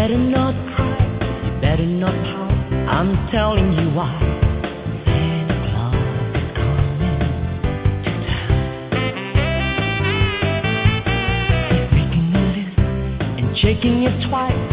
better not cry, you better not pout. I'm telling you why. Santa Claus is coming to town. He's making a list and checking it twice.